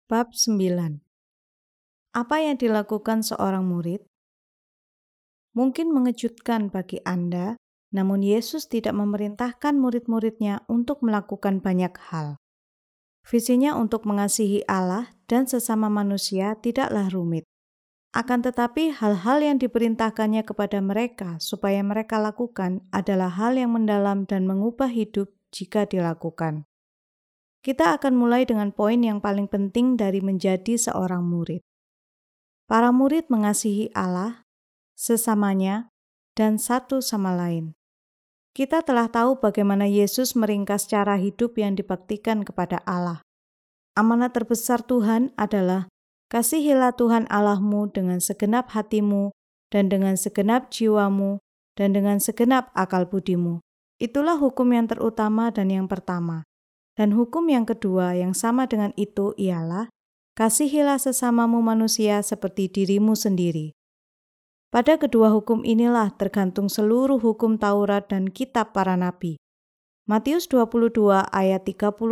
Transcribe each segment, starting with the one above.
Bab 9. Apa yang dilakukan seorang murid? Mungkin mengejutkan bagi Anda, namun Yesus tidak memerintahkan murid-muridnya untuk melakukan banyak hal. Visinya untuk mengasihi Allah dan sesama manusia tidaklah rumit. Akan tetapi hal-hal yang diperintahkannya kepada mereka supaya mereka lakukan adalah hal yang mendalam dan mengubah hidup jika dilakukan. Kita akan mulai dengan poin yang paling penting dari menjadi seorang murid. Para murid mengasihi Allah, sesamanya, dan satu sama lain. Kita telah tahu bagaimana Yesus meringkas cara hidup yang dibaktikan kepada Allah. Amanat terbesar Tuhan adalah, kasihilah Tuhan Allahmu dengan segenap hatimu, dan dengan segenap jiwamu, dan dengan segenap akal budimu. Itulah hukum yang terutama dan yang pertama. Dan hukum yang kedua yang sama dengan itu ialah, kasihilah sesamamu manusia seperti dirimu sendiri. Pada kedua hukum inilah tergantung seluruh hukum Taurat dan kitab para nabi. Matius 22 ayat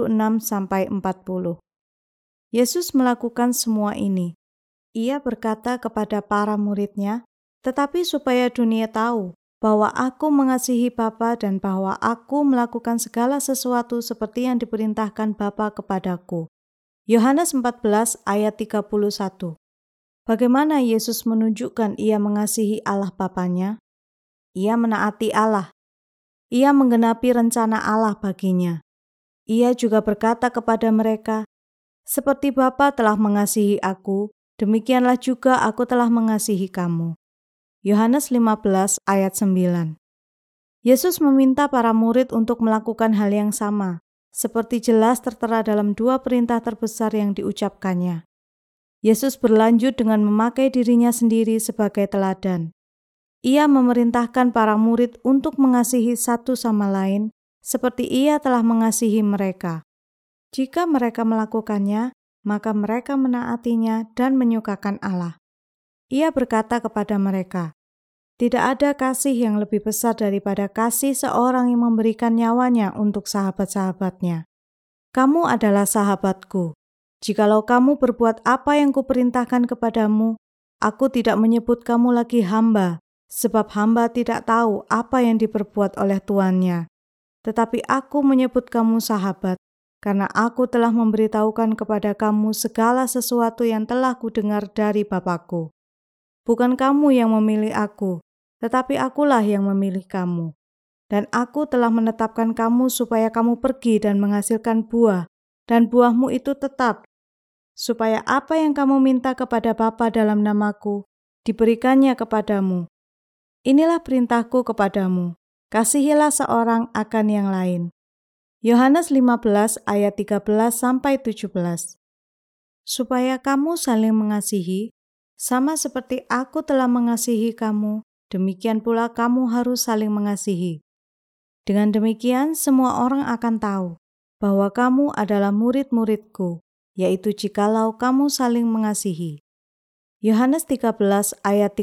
36-40. Yesus melakukan semua ini. Ia berkata kepada para muridnya, tetapi supaya dunia tahu bahwa aku mengasihi Bapa dan bahwa aku melakukan segala sesuatu seperti yang diperintahkan Bapa kepadaku. Yohanes 14 ayat 31. Bagaimana Yesus menunjukkan ia mengasihi Allah Bapanya? Ia menaati Allah. Ia menggenapi rencana Allah baginya. Ia juga berkata kepada mereka, seperti Bapa telah mengasihi aku, demikianlah juga aku telah mengasihi kamu. Yohanes 15 ayat 9. Yesus meminta para murid untuk melakukan hal yang sama, seperti jelas tertera dalam dua perintah terbesar yang diucapkannya. Yesus berlanjut dengan memakai dirinya sendiri sebagai teladan. Ia memerintahkan para murid untuk mengasihi satu sama lain, seperti ia telah mengasihi mereka. Jika mereka melakukannya, maka mereka menaatinya dan menyukakan Allah. Ia berkata kepada mereka, tidak ada kasih yang lebih besar daripada kasih seorang yang memberikan nyawanya untuk sahabat-sahabatnya. Kamu adalah sahabatku. Jikalau kamu berbuat apa yang kuperintahkan kepadamu, aku tidak menyebut kamu lagi hamba, sebab hamba tidak tahu apa yang diperbuat oleh tuannya. Tetapi aku menyebut kamu sahabat, karena aku telah memberitahukan kepada kamu segala sesuatu yang telah kudengar dari Bapa-Ku. Bukan kamu yang memilih aku, tetapi akulah yang memilih kamu. Dan aku telah menetapkan kamu supaya kamu pergi dan menghasilkan buah, dan buahmu itu tetap, supaya apa yang kamu minta kepada Bapa dalam namaku, diberikannya kepadamu. Inilah perintahku kepadamu, kasihilah seorang akan yang lain. Yohanes 15 ayat 13-17. Supaya kamu saling mengasihi, sama seperti aku telah mengasihi kamu, demikian pula kamu harus saling mengasihi. Dengan demikian semua orang akan tahu bahwa kamu adalah murid-muridku, yaitu jikalau kamu saling mengasihi. Yohanes 13 ayat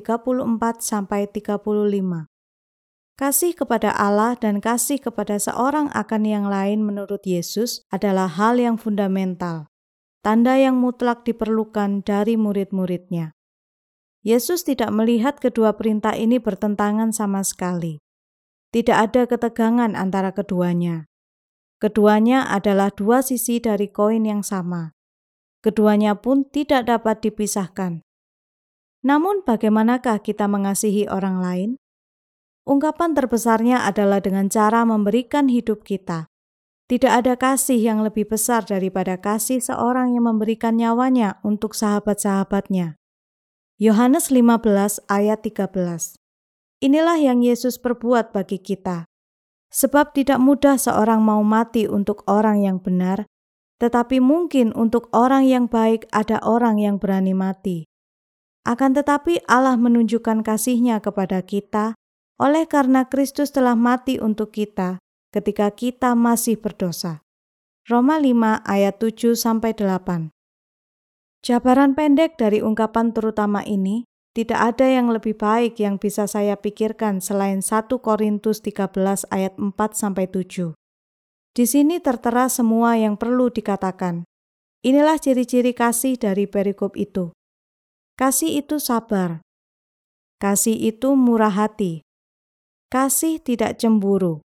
34-35. Kasih kepada Allah dan kasih kepada seorang akan yang lain menurut Yesus adalah hal yang fundamental, tanda yang mutlak diperlukan dari murid-muridnya. Yesus tidak melihat kedua perintah ini bertentangan sama sekali. Tidak ada ketegangan antara keduanya. Keduanya adalah dua sisi dari koin yang sama. Keduanya pun tidak dapat dipisahkan. Namun bagaimanakah kita mengasihi orang lain? Ungkapan terbesarnya adalah dengan cara memberikan hidup kita. Tidak ada kasih yang lebih besar daripada kasih seorang yang memberikan nyawanya untuk sahabat-sahabatnya. Yohanes 15 ayat 13. Inilah yang Yesus perbuat bagi kita. Sebab tidak mudah seorang mau mati untuk orang yang benar, tetapi mungkin untuk orang yang baik ada orang yang berani mati. Akan tetapi Allah menunjukkan kasih-Nya kepada kita, oleh karena Kristus telah mati untuk kita ketika kita masih berdosa. Roma 5 ayat 7-8. Jabaran pendek dari ungkapan terutama ini, tidak ada yang lebih baik yang bisa saya pikirkan selain 1 Korintus 13 ayat 4-7. Di sini tertera semua yang perlu dikatakan. Inilah ciri-ciri kasih dari perikop itu. Kasih itu sabar. Kasih itu murah hati. Kasih tidak cemburu.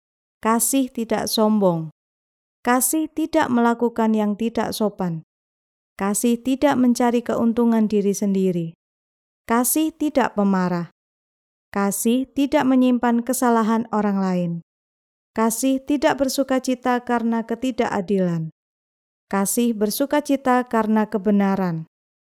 Kasih tidak sombong. Kasih tidak melakukan yang tidak sopan. Kasih tidak mencari keuntungan diri sendiri. Kasih tidak pemarah. Kasih tidak menyimpan kesalahan orang lain. Kasih tidak bersukacita karena ketidakadilan. Kasih bersukacita karena kebenaran.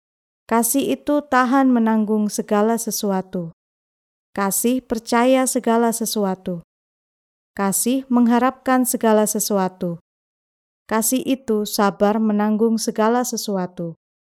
Kasih itu tahan menanggung segala sesuatu. Kasih percaya segala sesuatu. Kasih mengharapkan segala sesuatu. Kasih itu sabar menanggung segala sesuatu.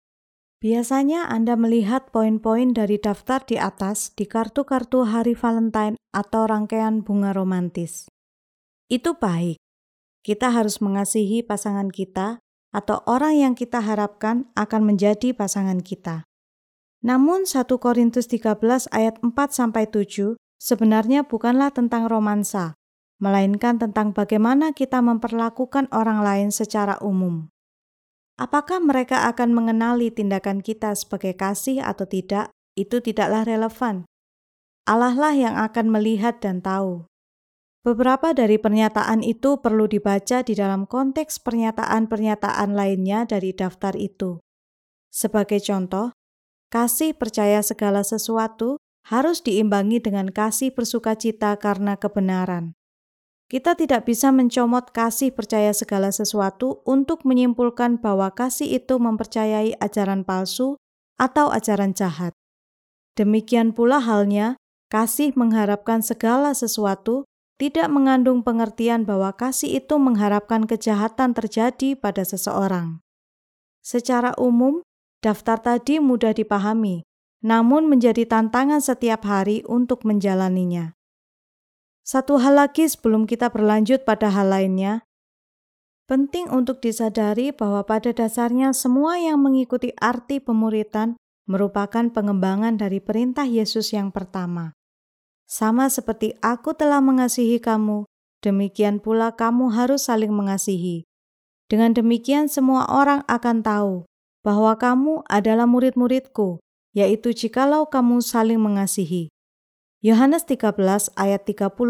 Biasanya Anda melihat poin-poin dari daftar di atas di kartu-kartu hari Valentine atau rangkaian bunga romantis. Itu baik. Kita harus mengasihi pasangan kita atau orang yang kita harapkan akan menjadi pasangan kita. Namun 1 Korintus 13 ayat 4-7 sebenarnya bukanlah tentang romansa, melainkan tentang bagaimana kita memperlakukan orang lain secara umum. Apakah mereka akan mengenali tindakan kita sebagai kasih atau tidak, itu tidaklah relevan. Allah lah yang akan melihat dan tahu. Beberapa dari pernyataan itu perlu dibaca di dalam konteks pernyataan-pernyataan lainnya dari daftar itu. Sebagai contoh, kasih percaya segala sesuatu harus diimbangi dengan kasih bersukacita karena kebenaran. Kita tidak bisa mencomot kasih percaya segala sesuatu untuk menyimpulkan bahwa kasih itu mempercayai ajaran palsu atau ajaran jahat. Demikian pula halnya, kasih mengharapkan segala sesuatu tidak mengandung pengertian bahwa kasih itu mengharapkan kejahatan terjadi pada seseorang. Secara umum, daftar tadi mudah dipahami, namun menjadi tantangan setiap hari untuk menjalaninya. Satu hal lagi sebelum kita berlanjut pada hal lainnya, penting untuk disadari bahwa pada dasarnya semua yang mengikuti arti pemuritan merupakan pengembangan dari perintah Yesus yang pertama. Sama seperti aku telah mengasihi kamu, demikian pula kamu harus saling mengasihi. Dengan demikian semua orang akan tahu bahwa kamu adalah murid-muridku, yaitu jikalau kamu saling mengasihi. Yohanes 13 ayat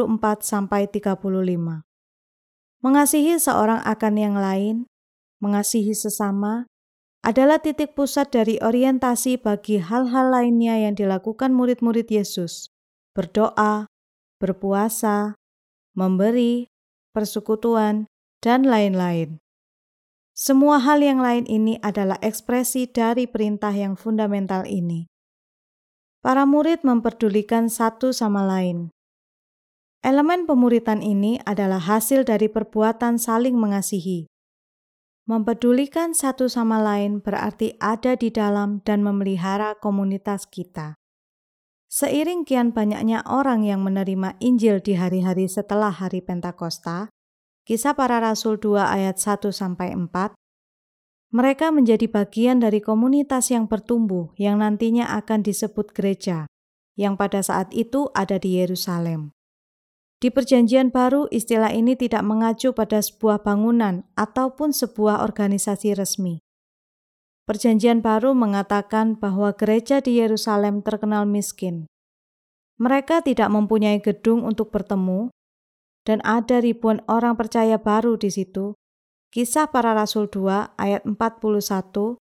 34-35. Mengasihi seorang akan yang lain, mengasihi sesama, adalah titik pusat dari orientasi bagi hal-hal lainnya yang dilakukan murid-murid Yesus. Berdoa, berpuasa, memberi, persekutuan, dan lain-lain. Semua hal yang lain ini adalah ekspresi dari perintah yang fundamental ini. Para murid memperdulikan satu sama lain. Elemen pemuritan ini adalah hasil dari perbuatan saling mengasihi. Mempedulikan satu sama lain berarti ada di dalam dan memelihara komunitas kita. Seiring kian banyaknya orang yang menerima Injil di hari-hari setelah hari Pentakosta, Kisah Para Rasul 2 ayat 1-4, mereka menjadi bagian dari komunitas yang bertumbuh yang nantinya akan disebut gereja, yang pada saat itu ada di Yerusalem. Di Perjanjian Baru, istilah ini tidak mengacu pada sebuah bangunan ataupun sebuah organisasi resmi. Perjanjian Baru mengatakan bahwa gereja di Yerusalem terkenal miskin. Mereka tidak mempunyai gedung untuk bertemu, dan ada ribuan orang percaya baru di situ. Kisah Para Rasul 2 ayat 41,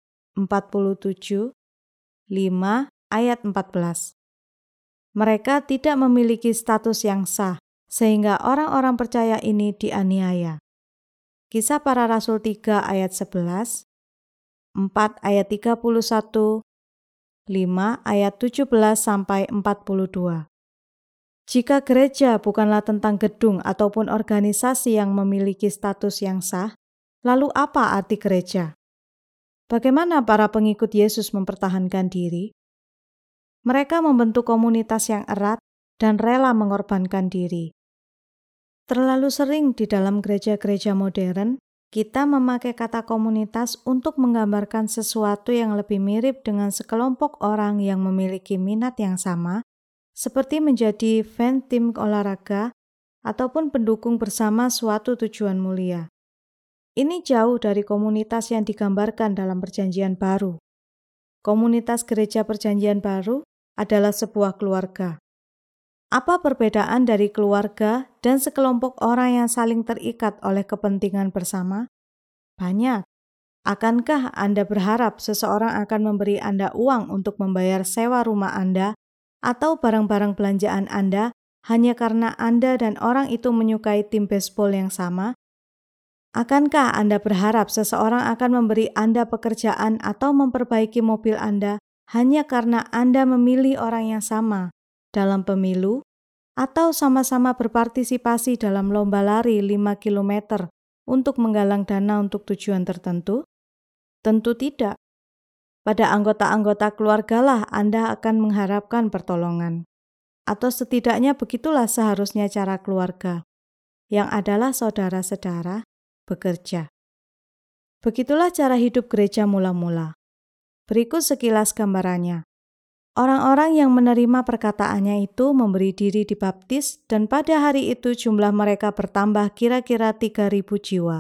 47, 5 ayat 14. Mereka tidak memiliki status yang sah, sehingga orang-orang percaya ini dianiaya. Kisah Para Rasul 3 ayat 11, 4 ayat 31, 5 ayat 17-42. Jika gereja bukanlah tentang gedung ataupun organisasi yang memiliki status yang sah, lalu apa arti gereja? Bagaimana para pengikut Yesus mempertahankan diri? Mereka membentuk komunitas yang erat dan rela mengorbankan diri. Terlalu sering di dalam gereja-gereja modern, kita memakai kata komunitas untuk menggambarkan sesuatu yang lebih mirip dengan sekelompok orang yang memiliki minat yang sama, seperti menjadi fan tim olahraga ataupun pendukung bersama suatu tujuan mulia. Ini jauh dari komunitas yang digambarkan dalam Perjanjian Baru. Komunitas gereja Perjanjian Baru adalah sebuah keluarga. Apa perbedaan dari keluarga dan sekelompok orang yang saling terikat oleh kepentingan bersama? Banyak. Akankah Anda berharap seseorang akan memberi Anda uang untuk membayar sewa rumah Anda atau barang-barang belanjaan Anda hanya karena Anda dan orang itu menyukai tim baseball yang sama? Akankah Anda berharap seseorang akan memberi Anda pekerjaan atau memperbaiki mobil Anda hanya karena Anda memilih orang yang sama dalam pemilu atau sama-sama berpartisipasi dalam lomba lari 5 km untuk menggalang dana untuk tujuan tertentu? Tentu tidak. Pada anggota-anggota keluargalah Anda akan mengharapkan pertolongan. Atau setidaknya begitulah seharusnya cara keluarga, yang adalah saudara-saudara, bekerja. Begitulah cara hidup gereja mula-mula. Berikut sekilas gambarannya. Orang-orang yang menerima perkataannya itu memberi diri dibaptis dan pada hari itu jumlah mereka bertambah kira-kira 3.000 jiwa.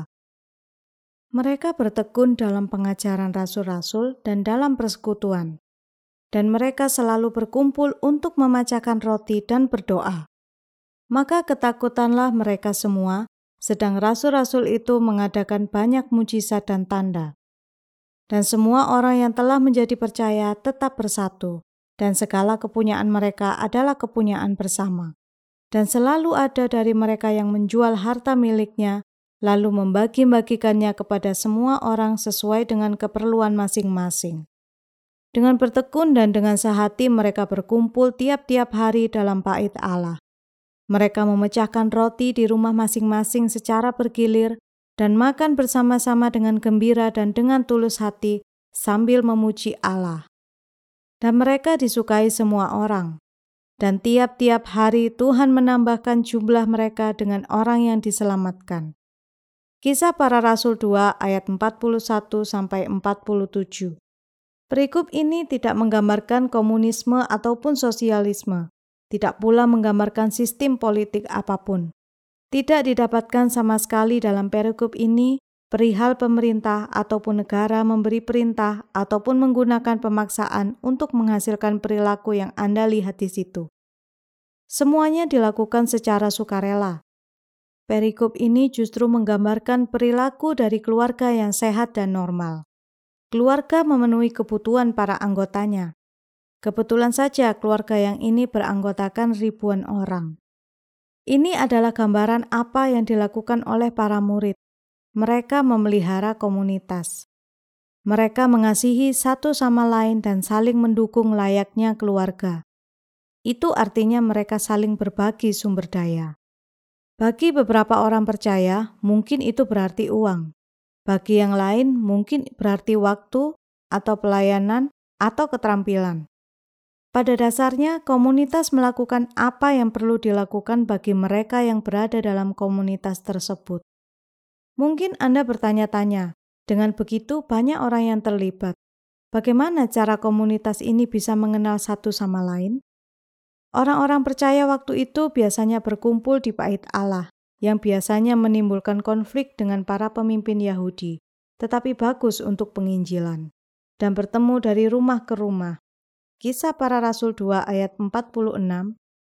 Mereka bertekun dalam pengajaran rasul-rasul dan dalam persekutuan. Dan mereka selalu berkumpul untuk memecahkan roti dan berdoa. Maka ketakutanlah mereka semua, sedang rasul-rasul itu mengadakan banyak mujizat dan tanda. Dan semua orang yang telah menjadi percaya tetap bersatu, dan segala kepunyaan mereka adalah kepunyaan bersama. Dan selalu ada dari mereka yang menjual harta miliknya, lalu membagi-bagikannya kepada semua orang sesuai dengan keperluan masing-masing. Dengan bertekun dan dengan sehati mereka berkumpul tiap-tiap hari dalam bait Allah. Mereka memecahkan roti di rumah masing-masing secara bergilir dan makan bersama-sama dengan gembira dan dengan tulus hati sambil memuji Allah. Dan mereka disukai semua orang. Dan tiap-tiap hari Tuhan menambahkan jumlah mereka dengan orang yang diselamatkan. Kisah Para Rasul 2 ayat 41-47. Perikop ini tidak menggambarkan komunisme ataupun sosialisme. Tidak pula menggambarkan sistem politik apapun. Tidak didapatkan sama sekali dalam perikop ini perihal pemerintah ataupun negara memberi perintah ataupun menggunakan pemaksaan untuk menghasilkan perilaku yang Anda lihat di situ. Semuanya dilakukan secara sukarela. Perikop ini justru menggambarkan perilaku dari keluarga yang sehat dan normal. Keluarga memenuhi kebutuhan para anggotanya. Kebetulan saja keluarga yang ini beranggotakan ribuan orang. Ini adalah gambaran apa yang dilakukan oleh para murid. Mereka memelihara komunitas. Mereka mengasihi satu sama lain dan saling mendukung layaknya keluarga. Itu artinya mereka saling berbagi sumber daya. Bagi beberapa orang percaya, mungkin itu berarti uang. Bagi yang lain, mungkin berarti waktu atau pelayanan atau keterampilan. Pada dasarnya, komunitas melakukan apa yang perlu dilakukan bagi mereka yang berada dalam komunitas tersebut. Mungkin Anda bertanya-tanya, dengan begitu banyak orang yang terlibat. Bagaimana cara komunitas ini bisa mengenal satu sama lain? Orang-orang percaya waktu itu biasanya berkumpul di bait Allah, yang biasanya menimbulkan konflik dengan para pemimpin Yahudi, tetapi bagus untuk penginjilan, dan bertemu dari rumah ke rumah. Kisah Para Rasul 2 ayat 46, 5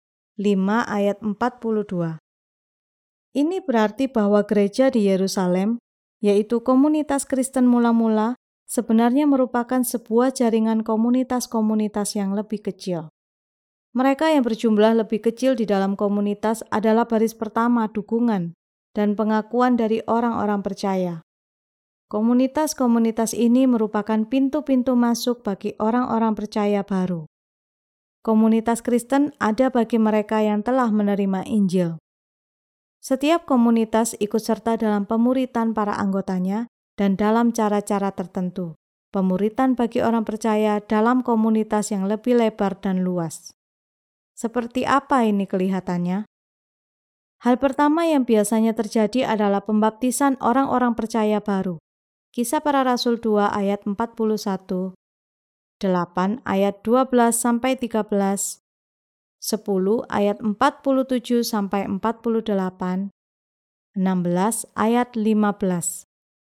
ayat 42. Ini berarti bahwa gereja di Yerusalem, yaitu komunitas Kristen mula-mula, sebenarnya merupakan sebuah jaringan komunitas-komunitas yang lebih kecil. Mereka yang berjumlah lebih kecil di dalam komunitas adalah baris pertama dukungan dan pengakuan dari orang-orang percaya. Komunitas-komunitas ini merupakan pintu-pintu masuk bagi orang-orang percaya baru. Komunitas Kristen ada bagi mereka yang telah menerima Injil. Setiap komunitas ikut serta dalam pemuritan para anggotanya dan dalam cara-cara tertentu. Pemuritan bagi orang percaya dalam komunitas yang lebih lebar dan luas. Seperti apa ini kelihatannya? Hal pertama yang biasanya terjadi adalah pembaptisan orang-orang percaya baru. Kisah Para Rasul 2 ayat 41, 8 ayat 12-13, 10 ayat 47-48, 16 ayat 15.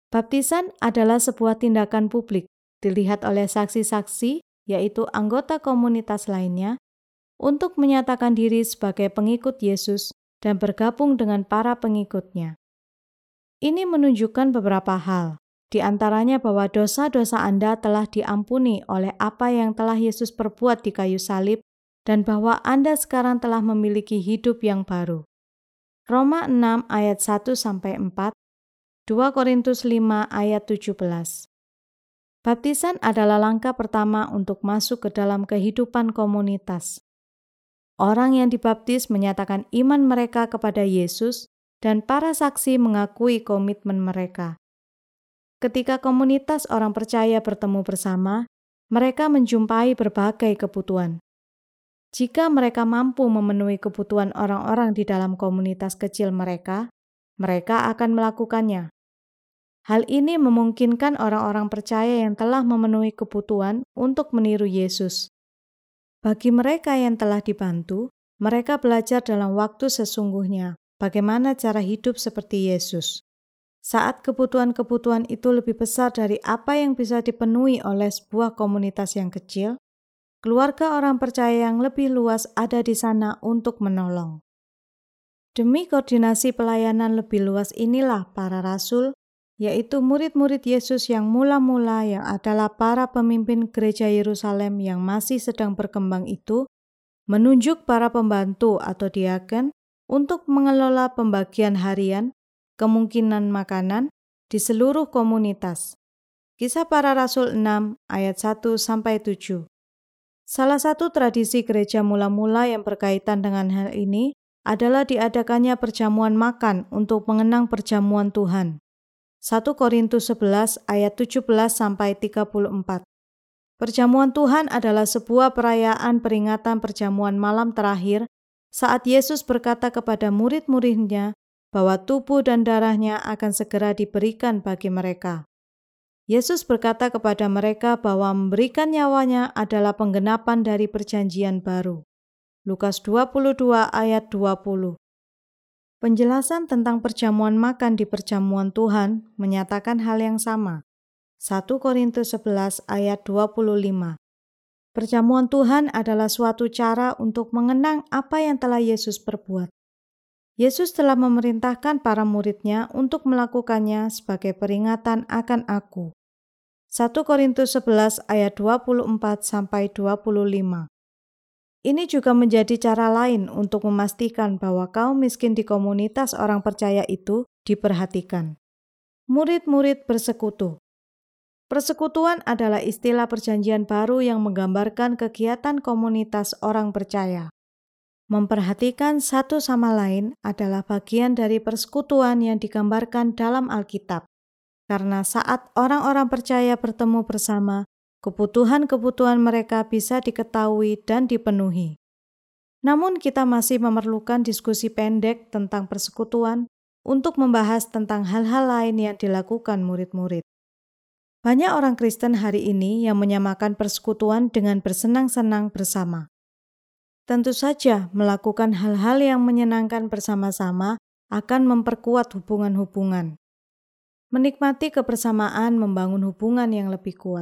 Baptisan adalah sebuah tindakan publik, dilihat oleh saksi-saksi, yaitu anggota komunitas lainnya, untuk menyatakan diri sebagai pengikut Yesus dan bergabung dengan para pengikutnya. Ini menunjukkan beberapa hal, di antaranya bahwa dosa-dosa Anda telah diampuni oleh apa yang telah Yesus perbuat di kayu salib, dan bahwa Anda sekarang telah memiliki hidup yang baru. Roma 6 ayat 1-4, 2 Korintus 5 ayat 17. Baptisan adalah langkah pertama untuk masuk ke dalam kehidupan komunitas. Orang yang dibaptis menyatakan iman mereka kepada Yesus dan para saksi mengakui komitmen mereka. Ketika komunitas orang percaya bertemu bersama, mereka menjumpai berbagai kebutuhan. Jika mereka mampu memenuhi kebutuhan orang-orang di dalam komunitas kecil mereka akan melakukannya. Hal ini memungkinkan orang-orang percaya yang telah memenuhi kebutuhan untuk meniru Yesus. Bagi mereka yang telah dibantu, mereka belajar dalam waktu sesungguhnya bagaimana cara hidup seperti Yesus. Saat kebutuhan-kebutuhan itu lebih besar dari apa yang bisa dipenuhi oleh sebuah komunitas yang kecil, keluarga orang percaya yang lebih luas ada di sana untuk menolong. Demi koordinasi pelayanan lebih luas inilah para rasul, yaitu murid-murid Yesus yang mula-mula yang adalah para pemimpin gereja Yerusalem yang masih sedang berkembang itu, menunjuk para pembantu atau diaken untuk mengelola pembagian harian, kemungkinan makanan di seluruh komunitas. Kisah Para Rasul 6 ayat 1-7. Salah satu tradisi gereja mula-mula yang berkaitan dengan hal ini adalah diadakannya perjamuan makan untuk mengenang perjamuan Tuhan. 1 Korintus 11 ayat 17-34. Perjamuan Tuhan adalah sebuah perayaan peringatan perjamuan malam terakhir saat Yesus berkata kepada murid-muridnya bahwa tubuh dan darahnya akan segera diberikan bagi mereka. Yesus berkata kepada mereka bahwa memberikan nyawanya adalah penggenapan dari perjanjian baru. Lukas 22 ayat 20. Penjelasan tentang perjamuan makan di perjamuan Tuhan menyatakan hal yang sama. 1 Korintus 11 ayat 25. Perjamuan Tuhan adalah suatu cara untuk mengenang apa yang telah Yesus perbuat. Yesus telah memerintahkan para muridnya untuk melakukannya sebagai peringatan akan Aku. 1 Korintus 11 ayat 24-25. Ini juga menjadi cara lain untuk memastikan bahwa kaum miskin di komunitas orang percaya itu diperhatikan. Murid-murid bersekutu. Persekutuan adalah istilah perjanjian baru yang menggambarkan kegiatan komunitas orang percaya. Memperhatikan satu sama lain adalah bagian dari persekutuan yang digambarkan dalam Alkitab. Karena saat orang-orang percaya bertemu bersama, kebutuhan-kebutuhan mereka bisa diketahui dan dipenuhi. Namun kita masih memerlukan diskusi pendek tentang persekutuan untuk membahas tentang hal-hal lain yang dilakukan murid-murid. Banyak orang Kristen hari ini yang menyamakan persekutuan dengan bersenang-senang bersama. Tentu saja melakukan hal-hal yang menyenangkan bersama-sama akan memperkuat hubungan-hubungan. Menikmati kebersamaan membangun hubungan yang lebih kuat.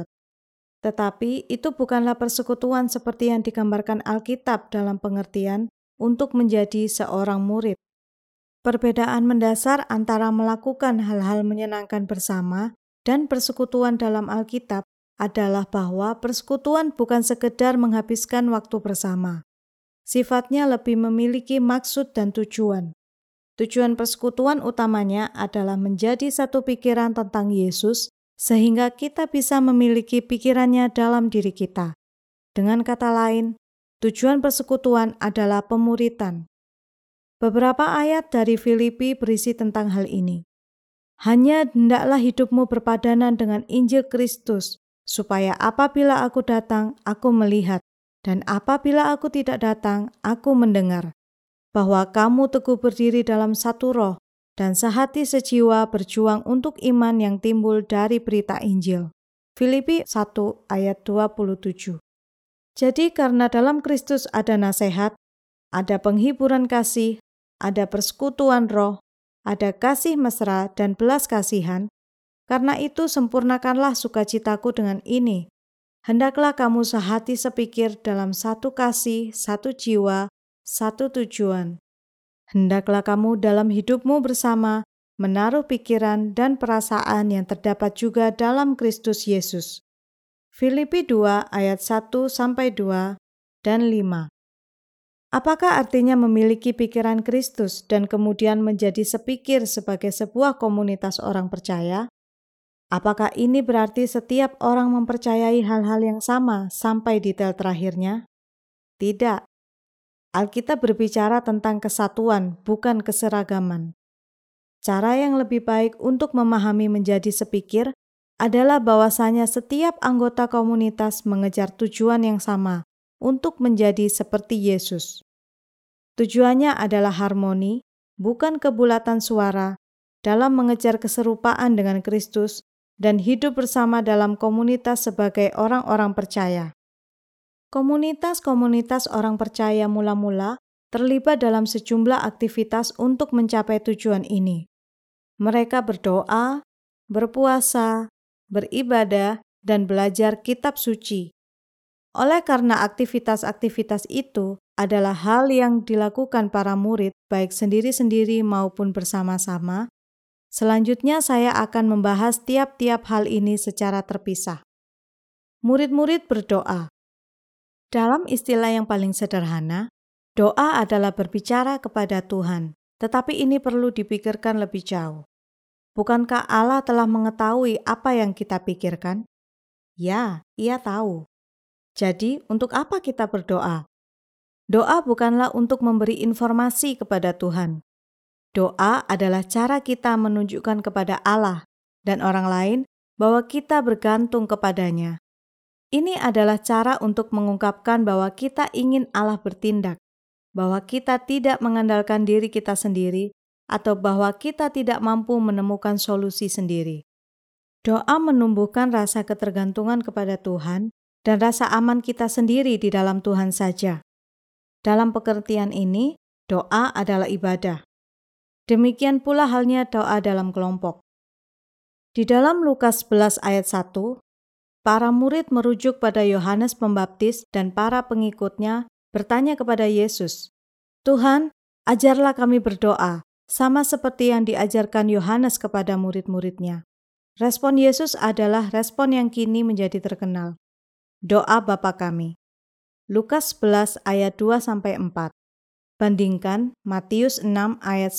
Tetapi itu bukanlah persekutuan seperti yang digambarkan Alkitab dalam pengertian untuk menjadi seorang murid. Perbedaan mendasar antara melakukan hal-hal menyenangkan bersama dan persekutuan dalam Alkitab adalah bahwa persekutuan bukan sekedar menghabiskan waktu bersama. Sifatnya lebih memiliki maksud dan tujuan. Tujuan persekutuan utamanya adalah menjadi satu pikiran tentang Yesus, sehingga kita bisa memiliki pikirannya dalam diri kita. Dengan kata lain, tujuan persekutuan adalah pemuritan. Beberapa ayat dari Filipi berisi tentang hal ini. Hanya hendaklah hidupmu berpadanan dengan Injil Kristus, supaya apabila aku datang, aku melihat, dan apabila aku tidak datang, aku mendengar, bahwa kamu teguh berdiri dalam satu roh, dan sehati sejiwa berjuang untuk iman yang timbul dari berita Injil. Filipi 1 ayat 27. Jadi karena dalam Kristus ada nasihat, ada penghiburan kasih, ada persekutuan roh, ada kasih mesra dan belas kasihan, Karena itu sempurnakanlah sukacitaku dengan ini. Hendaklah kamu sehati sepikir dalam satu kasih, satu jiwa, satu tujuan. Hendaklah kamu dalam hidupmu bersama menaruh pikiran dan perasaan yang terdapat juga dalam Kristus Yesus. Filipi 2 ayat 1-2 dan 5. Apakah artinya memiliki pikiran Kristus dan kemudian menjadi sepikir sebagai sebuah komunitas orang percaya? Apakah ini berarti setiap orang mempercayai hal-hal yang sama sampai detail terakhirnya? Tidak. Alkitab berbicara tentang kesatuan, bukan keseragaman. Cara yang lebih baik untuk memahami menjadi sepikir adalah bahwasanya setiap anggota komunitas mengejar tujuan yang sama untuk menjadi seperti Yesus. Tujuannya adalah harmoni, bukan kebulatan suara, dalam mengejar keserupaan dengan Kristus dan hidup bersama dalam komunitas sebagai orang-orang percaya. Komunitas-komunitas orang percaya mula-mula terlibat dalam sejumlah aktivitas untuk mencapai tujuan ini. Mereka berdoa, berpuasa, beribadah, dan belajar kitab suci. Oleh karena aktivitas-aktivitas itu adalah hal yang dilakukan para murid baik sendiri-sendiri maupun bersama-sama, selanjutnya saya akan membahas tiap-tiap hal ini secara terpisah. Murid-murid berdoa. Dalam istilah yang paling sederhana, doa adalah berbicara kepada Tuhan, tetapi ini perlu dipikirkan lebih jauh. Bukankah Allah telah mengetahui apa yang kita pikirkan? Ya, Ia tahu. Jadi, untuk apa kita berdoa? Doa bukanlah untuk memberi informasi kepada Tuhan. Doa adalah cara kita menunjukkan kepada Allah dan orang lain bahwa kita bergantung kepadanya. Ini adalah cara untuk mengungkapkan bahwa kita ingin Allah bertindak, bahwa kita tidak mengandalkan diri kita sendiri, atau bahwa kita tidak mampu menemukan solusi sendiri. Doa menumbuhkan rasa ketergantungan kepada Tuhan dan rasa aman kita sendiri di dalam Tuhan saja. Dalam pengertian ini, doa adalah ibadah. Demikian pula halnya doa dalam kelompok. Di dalam Lukas 11 ayat 1, para murid merujuk pada Yohanes Pembaptis dan para pengikutnya bertanya kepada Yesus, "Tuhan, ajarlah kami berdoa, sama seperti yang diajarkan Yohanes kepada murid-muridnya." Respon Yesus adalah respon yang kini menjadi terkenal. Doa Bapa kami. Lukas 11 ayat 2-4. Bandingkan Matius 6 ayat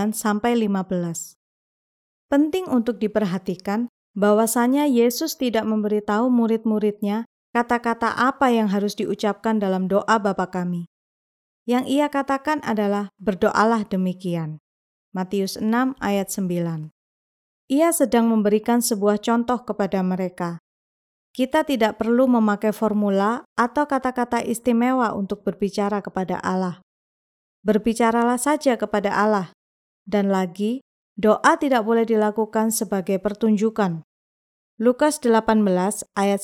9-15. Penting untuk diperhatikan bahwasanya Yesus tidak memberitahu murid-muridnya kata-kata apa yang harus diucapkan dalam doa Bapa kami. Yang Ia katakan adalah berdoalah demikian. Matius 6 ayat 9. Ia sedang memberikan sebuah contoh kepada mereka. Kita tidak perlu memakai formula atau kata-kata istimewa untuk berbicara kepada Allah. Berbicaralah saja kepada Allah. Dan lagi, doa tidak boleh dilakukan sebagai pertunjukan. Lukas 18 ayat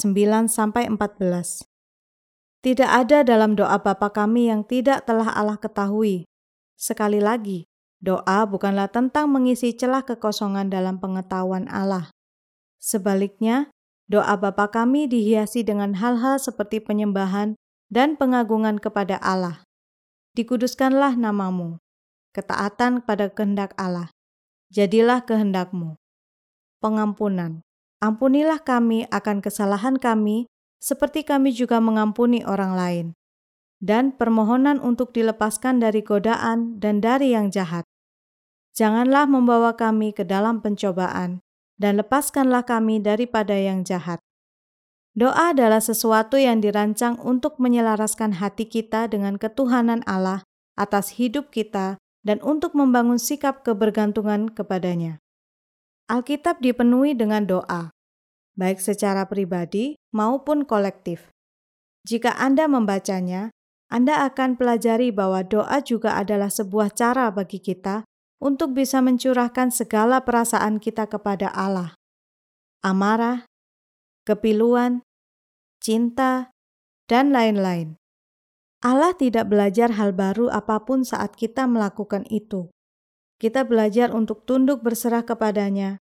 9-14. Tidak ada dalam doa Bapa kami yang tidak telah Allah ketahui. Sekali lagi, doa bukanlah tentang mengisi celah kekosongan dalam pengetahuan Allah. Sebaliknya, doa Bapa kami dihiasi dengan hal-hal seperti penyembahan dan pengagungan kepada Allah. Dikuduskanlah namamu, ketaatan pada kehendak Allah. Jadilah kehendakmu. Pengampunan. Ampunilah kami akan kesalahan kami, seperti kami juga mengampuni orang lain. Dan permohonan untuk dilepaskan dari godaan dan dari yang jahat. Janganlah membawa kami ke dalam pencobaan, dan lepaskanlah kami daripada yang jahat. Doa adalah sesuatu yang dirancang untuk menyelaraskan hati kita dengan ketuhanan Allah atas hidup kita dan untuk membangun sikap kebergantungan kepadanya. Alkitab dipenuhi dengan doa, baik secara pribadi maupun kolektif. Jika Anda membacanya, Anda akan pelajari bahwa doa juga adalah sebuah cara bagi kita untuk bisa mencurahkan segala perasaan kita kepada Allah. Amarah, kepiluan, cinta, dan lain-lain. Allah tidak belajar hal baru apapun saat kita melakukan itu. Kita belajar untuk tunduk berserah kepadanya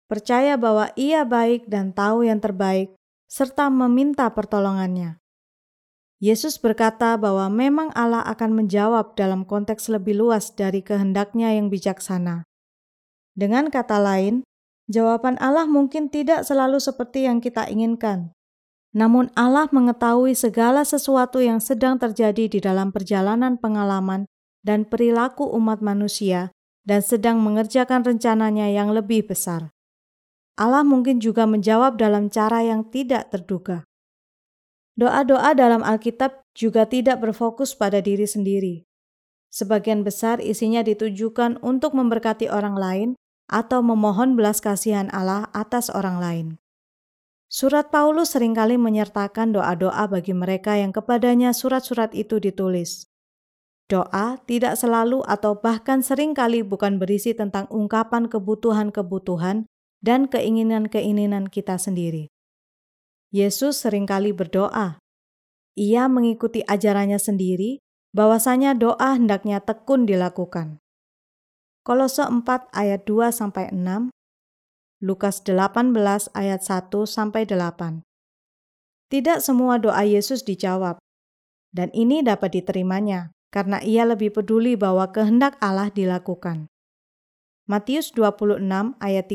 percaya bahwa Ia baik dan tahu yang terbaik, serta meminta pertolongannya. Yesus berkata bahwa memang Allah akan menjawab dalam konteks lebih luas dari kehendaknya yang bijaksana. Dengan kata lain, jawaban Allah mungkin tidak selalu seperti yang kita inginkan. Namun Allah mengetahui segala sesuatu yang sedang terjadi di dalam perjalanan pengalaman dan perilaku umat manusia dan sedang mengerjakan rencananya yang lebih besar. Allah mungkin juga menjawab dalam cara yang tidak terduga. Doa-doa dalam Alkitab juga tidak berfokus pada diri sendiri. Sebagian besar isinya ditujukan untuk memberkati orang lain atau memohon belas kasihan Allah atas orang lain. Surat Paulus seringkali menyertakan doa-doa bagi mereka yang kepadanya surat-surat itu ditulis. Doa tidak selalu atau bahkan seringkali bukan berisi tentang ungkapan kebutuhan-kebutuhan dan keinginan-keinginan kita sendiri. Yesus seringkali berdoa. Ia mengikuti ajarannya sendiri, bahwasanya doa hendaknya tekun dilakukan. Kolose 4 ayat 2-6, Lukas 18 ayat 1-8. Tidak semua doa Yesus dijawab, dan ini dapat diterimanya karena ia lebih peduli bahwa kehendak Allah dilakukan. Matius 26 ayat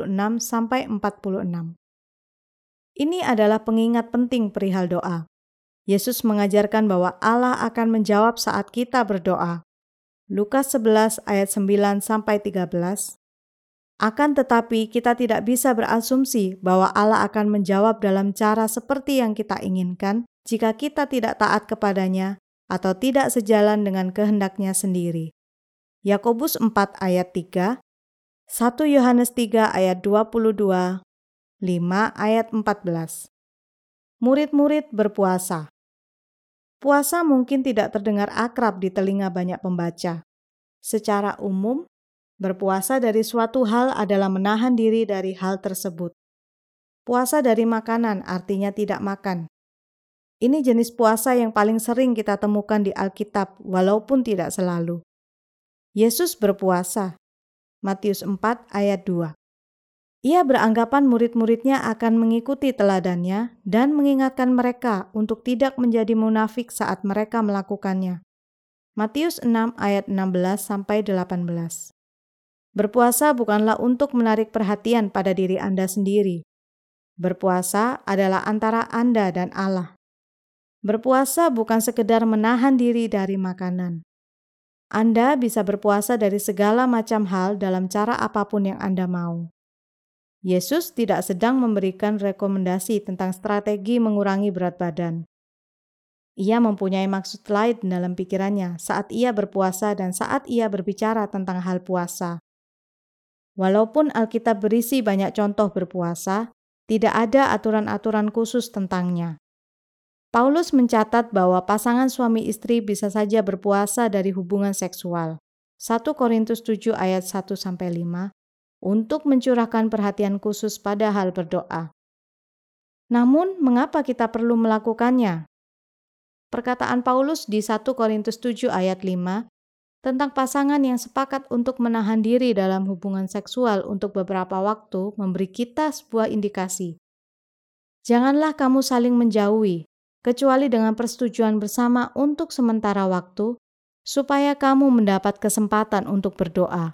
36-46. Ini adalah pengingat penting perihal doa. Yesus mengajarkan bahwa Allah akan menjawab saat kita berdoa. Lukas 11 ayat 9-13. Akan tetapi kita tidak bisa berasumsi bahwa Allah akan menjawab dalam cara seperti yang kita inginkan jika kita tidak taat kepadanya atau tidak sejalan dengan kehendaknya sendiri. Yakobus 4 ayat 3, 1 Yohanes 3 ayat 22, 5 ayat 14. Murid-murid berpuasa. Puasa mungkin tidak terdengar akrab di telinga banyak pembaca. Secara umum, berpuasa dari suatu hal adalah menahan diri dari hal tersebut. Puasa dari makanan artinya tidak makan. Ini jenis puasa yang paling sering kita temukan di Alkitab, walaupun tidak selalu. Yesus berpuasa. Matius 4 ayat 2. Ia beranggapan murid-muridnya akan mengikuti teladannya dan mengingatkan mereka untuk tidak menjadi munafik saat mereka melakukannya. Matius 6 ayat 16-18. Berpuasa bukanlah untuk menarik perhatian pada diri Anda sendiri. Berpuasa adalah antara Anda dan Allah. Berpuasa bukan sekedar menahan diri dari makanan. Anda bisa berpuasa dari segala macam hal dalam cara apapun yang Anda mau. Yesus tidak sedang memberikan rekomendasi tentang strategi mengurangi berat badan. Ia mempunyai maksud lain dalam pikirannya saat ia berpuasa dan saat ia berbicara tentang hal puasa. Walaupun Alkitab berisi banyak contoh berpuasa, tidak ada aturan-aturan khusus tentangnya. Paulus mencatat bahwa pasangan suami istri bisa saja berpuasa dari hubungan seksual. 1 Korintus 7 ayat 1-5 untuk mencurahkan perhatian khusus pada hal berdoa. Namun, mengapa kita perlu melakukannya? Perkataan Paulus di 1 Korintus 7 ayat 5 tentang pasangan yang sepakat untuk menahan diri dalam hubungan seksual untuk beberapa waktu memberi kita sebuah indikasi. Janganlah kamu saling menjauhi, kecuali dengan persetujuan bersama untuk sementara waktu, supaya kamu mendapat kesempatan untuk berdoa.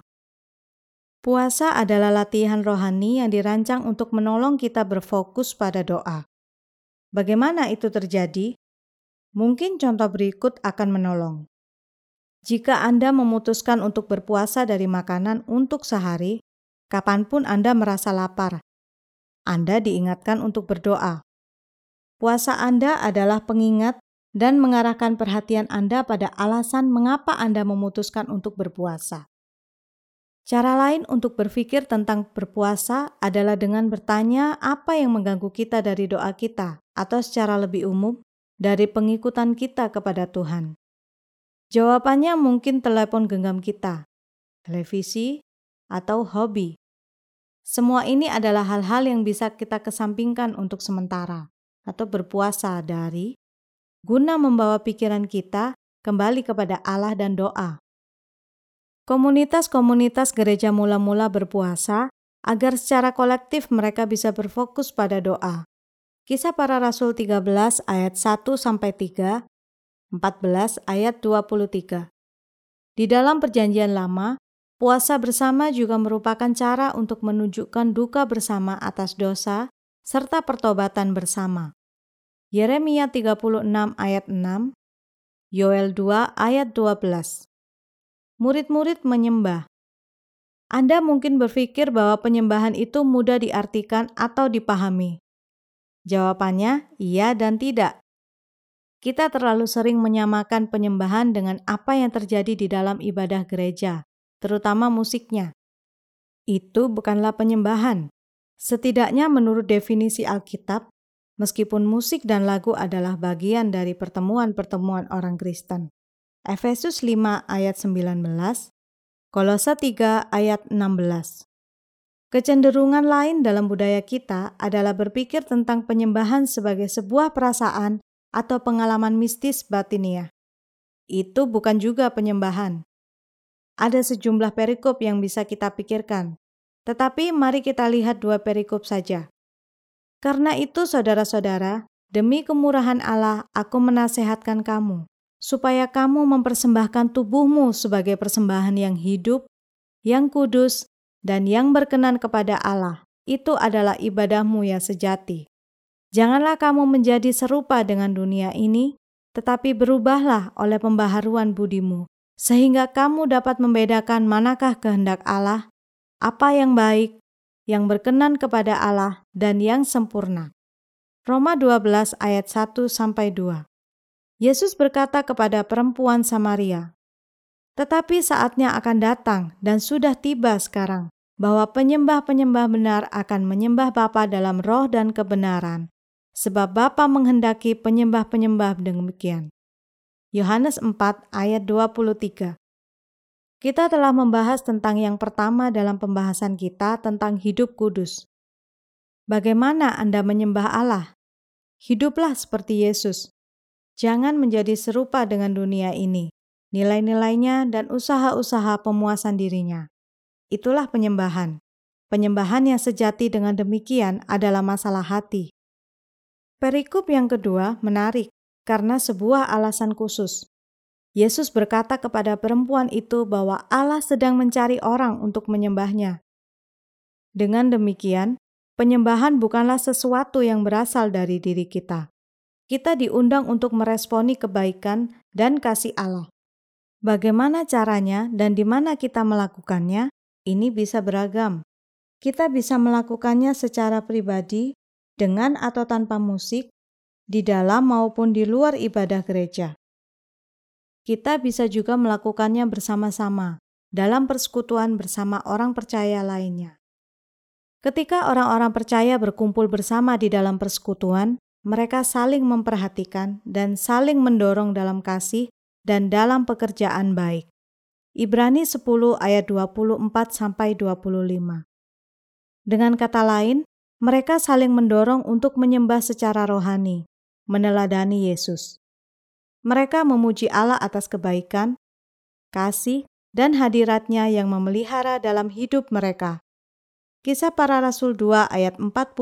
Puasa adalah latihan rohani yang dirancang untuk menolong kita berfokus pada doa. Bagaimana itu terjadi? Mungkin contoh berikut akan menolong. Jika Anda memutuskan untuk berpuasa dari makanan untuk sehari, kapanpun Anda merasa lapar, Anda diingatkan untuk berdoa. Puasa Anda adalah pengingat dan mengarahkan perhatian Anda pada alasan mengapa Anda memutuskan untuk berpuasa. Cara lain untuk berpikir tentang berpuasa adalah dengan bertanya apa yang mengganggu kita dari doa kita, atau secara lebih umum, dari pengikutan kita kepada Tuhan. Jawabannya mungkin telepon genggam kita, televisi, atau hobi. Semua ini adalah hal-hal yang bisa kita kesampingkan untuk sementara, atau berpuasa dari, guna membawa pikiran kita kembali kepada Allah dan doa. Komunitas-komunitas gereja mula-mula berpuasa agar secara kolektif mereka bisa berfokus pada doa. Kisah Para Rasul 13 ayat 1-3, 14 ayat 23. Di dalam Perjanjian Lama, puasa bersama juga merupakan cara untuk menunjukkan duka bersama atas dosa serta pertobatan bersama. Yeremia 36 ayat 6, Yoel 2 ayat 12. Murid-murid menyembah. Anda mungkin berpikir bahwa penyembahan itu mudah diartikan atau dipahami. Jawabannya, iya dan tidak. Kita terlalu sering menyamakan penyembahan dengan apa yang terjadi di dalam ibadah gereja, terutama musiknya. Itu bukanlah penyembahan. Setidaknya menurut definisi Alkitab, meskipun musik dan lagu adalah bagian dari pertemuan-pertemuan orang Kristen. Efesus 5 ayat 19, Kolose 3 ayat 16. Kecenderungan lain dalam budaya kita adalah berpikir tentang penyembahan sebagai sebuah perasaan atau pengalaman mistis batiniah. Itu bukan juga penyembahan. Ada sejumlah perikop yang bisa kita pikirkan, tetapi mari kita lihat 2 perikop saja. Karena itu saudara-saudara, demi kemurahan Allah aku menasehatkan kamu, supaya kamu mempersembahkan tubuhmu sebagai persembahan yang hidup, yang kudus, dan yang berkenan kepada Allah. Itu adalah ibadahmu yang sejati. Janganlah kamu menjadi serupa dengan dunia ini, tetapi berubahlah oleh pembaharuan budimu, sehingga kamu dapat membedakan manakah kehendak Allah, apa yang baik, yang berkenan kepada Allah, dan yang sempurna. Roma 12 ayat 1-2. Yesus berkata kepada perempuan Samaria, "Tetapi saatnya akan datang dan sudah tiba sekarang, bahwa penyembah-penyembah benar akan menyembah Bapa dalam roh dan kebenaran, sebab Bapa menghendaki penyembah-penyembah demikian." Yohanes 4 ayat 23. Kita telah membahas tentang yang pertama dalam pembahasan kita tentang hidup kudus. Bagaimana Anda menyembah Allah? Hiduplah seperti Yesus. Jangan menjadi serupa dengan dunia ini, nilai-nilainya dan usaha-usaha pemuasan dirinya. Itulah penyembahan. Penyembahan yang sejati dengan demikian adalah masalah hati. Perikop yang kedua menarik karena sebuah alasan khusus. Yesus berkata kepada perempuan itu bahwa Allah sedang mencari orang untuk menyembahnya. Dengan demikian, penyembahan bukanlah sesuatu yang berasal dari diri kita. Kita diundang untuk meresponi kebaikan dan kasih Allah. Bagaimana caranya dan di mana kita melakukannya? Ini bisa beragam. Kita bisa melakukannya secara pribadi, dengan atau tanpa musik, di dalam maupun di luar ibadah gereja. Kita bisa juga melakukannya bersama-sama, dalam persekutuan bersama orang percaya lainnya. Ketika orang-orang percaya berkumpul bersama di dalam persekutuan, mereka saling memperhatikan dan saling mendorong dalam kasih dan dalam pekerjaan baik. Ibrani 10 ayat 24-25. Dengan kata lain, mereka saling mendorong untuk menyembah secara rohani, meneladani Yesus. Mereka memuji Allah atas kebaikan, kasih, dan hadirat-Nya yang memelihara dalam hidup mereka. Kisah Para Rasul 2 ayat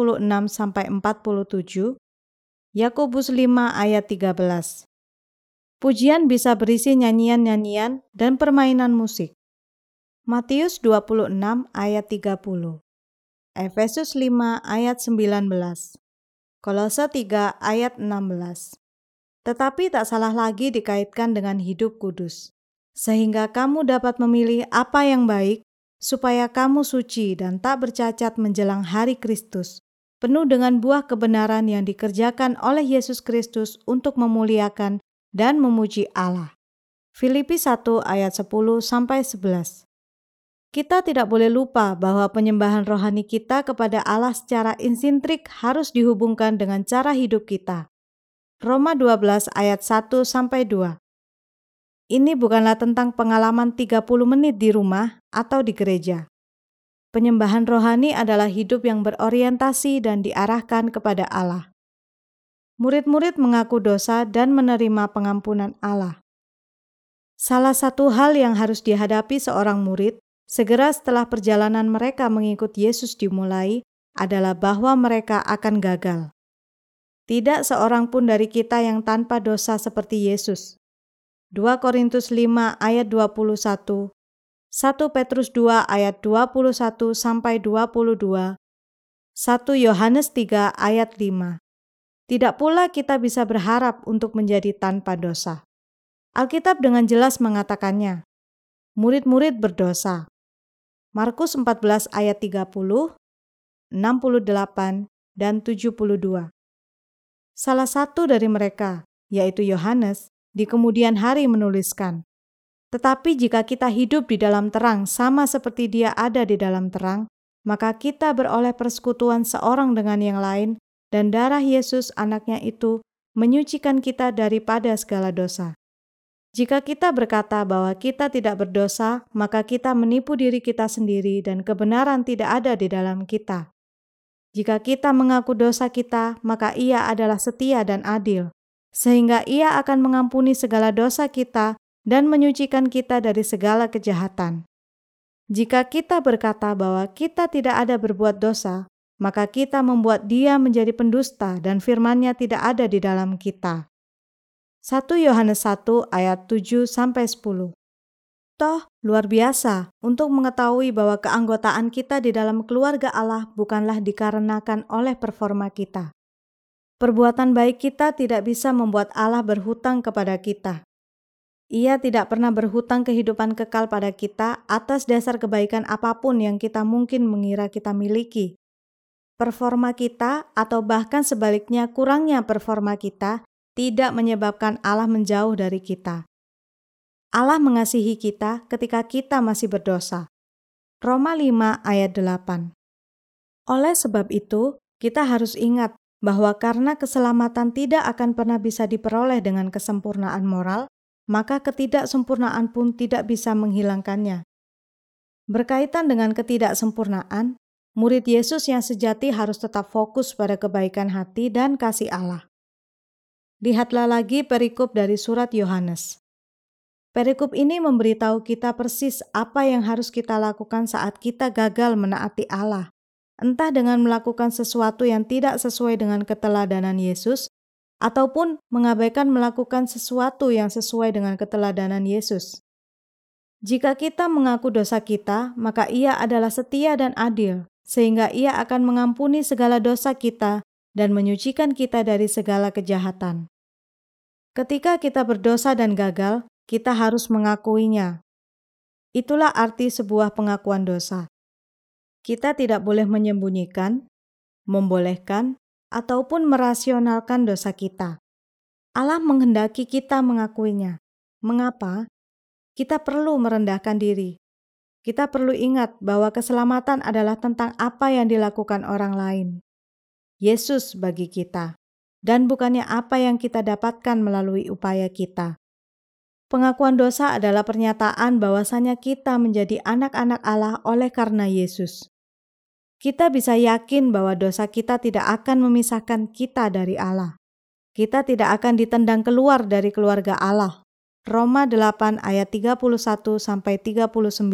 46-47, Yakobus 5 ayat 13. Pujian bisa berisi nyanyian-nyanyian dan permainan musik. Matius 26 ayat 30. Efesus 5 ayat 19. Kolose 3 ayat 16. Tetapi tak salah lagi dikaitkan dengan hidup kudus, sehingga kamu dapat memilih apa yang baik, supaya kamu suci dan tak bercacat menjelang hari Kristus, penuh dengan buah kebenaran yang dikerjakan oleh Yesus Kristus untuk memuliakan dan memuji Allah. Filipi 1 ayat 10-11. Kita tidak boleh lupa bahwa penyembahan rohani kita kepada Allah secara insintrik harus dihubungkan dengan cara hidup kita. Roma 12 ayat 1-2. Ini bukanlah tentang pengalaman 30 menit di rumah atau di gereja. Penyembahan rohani adalah hidup yang berorientasi dan diarahkan kepada Allah. Murid-murid mengaku dosa dan menerima pengampunan Allah. Salah satu hal yang harus dihadapi seorang murid segera setelah perjalanan mereka mengikut Yesus dimulai, adalah bahwa mereka akan gagal. Tidak seorang pun dari kita yang tanpa dosa seperti Yesus. 2 Korintus 5 ayat 21, 1 Petrus 2 ayat 21 sampai 22, 1 Yohanes 3 ayat 5. Tidak pula kita bisa berharap untuk menjadi tanpa dosa. Alkitab dengan jelas mengatakannya. Murid-murid berdosa. Markus 14 ayat 30, 68, dan 72. Salah satu dari mereka, yaitu Yohanes, di kemudian hari menuliskan, "Tetapi jika kita hidup di dalam terang sama seperti Dia ada di dalam terang, maka kita beroleh persekutuan seorang dengan yang lain, dan darah Yesus anaknya itu menyucikan kita daripada segala dosa." Jika kita berkata bahwa kita tidak berdosa, maka kita menipu diri kita sendiri dan kebenaran tidak ada di dalam kita. Jika kita mengaku dosa kita, maka Ia adalah setia dan adil, sehingga Ia akan mengampuni segala dosa kita dan menyucikan kita dari segala kejahatan. Jika kita berkata bahwa kita tidak ada berbuat dosa, maka kita membuat Dia menjadi pendusta dan firman-Nya tidak ada di dalam kita. 1 Yohanes 1 ayat 7-10. Toh, luar biasa untuk mengetahui bahwa keanggotaan kita di dalam keluarga Allah bukanlah dikarenakan oleh performa kita. Perbuatan baik kita tidak bisa membuat Allah berhutang kepada kita. Ia tidak pernah berhutang kehidupan kekal pada kita atas dasar kebaikan apapun yang kita mungkin mengira kita miliki. Performa kita, atau bahkan sebaliknya kurangnya performa kita, tidak menyebabkan Allah menjauh dari kita. Allah mengasihi kita ketika kita masih berdosa. Roma 5 ayat 8. Oleh sebab itu, kita harus ingat bahwa karena keselamatan tidak akan pernah bisa diperoleh dengan kesempurnaan moral, maka ketidaksempurnaan pun tidak bisa menghilangkannya. Berkaitan dengan ketidaksempurnaan, murid Yesus yang sejati harus tetap fokus pada kebaikan hati dan kasih Allah. Lihatlah lagi perikop dari surat Yohanes. Perikop ini memberitahu kita persis apa yang harus kita lakukan saat kita gagal menaati Allah, entah dengan melakukan sesuatu yang tidak sesuai dengan keteladanan Yesus, ataupun mengabaikan melakukan sesuatu yang sesuai dengan keteladanan Yesus. Jika kita mengaku dosa kita, maka Ia adalah setia dan adil, sehingga Ia akan mengampuni segala dosa kita dan menyucikan kita dari segala kejahatan. Ketika kita berdosa dan gagal, kita harus mengakuinya. Itulah arti sebuah pengakuan dosa. Kita tidak boleh menyembunyikan, membolehkan, ataupun merasionalkan dosa kita. Allah menghendaki kita mengakuinya. Mengapa? Kita perlu merendahkan diri. Kita perlu ingat bahwa keselamatan adalah tentang apa yang dilakukan orang lain. Yesus bagi kita, dan bukannya apa yang kita dapatkan melalui upaya kita. Pengakuan dosa adalah pernyataan bahwasanya kita menjadi anak-anak Allah oleh karena Yesus. Kita bisa yakin bahwa dosa kita tidak akan memisahkan kita dari Allah. Kita tidak akan ditendang keluar dari keluarga Allah. Roma 8 ayat 31-39.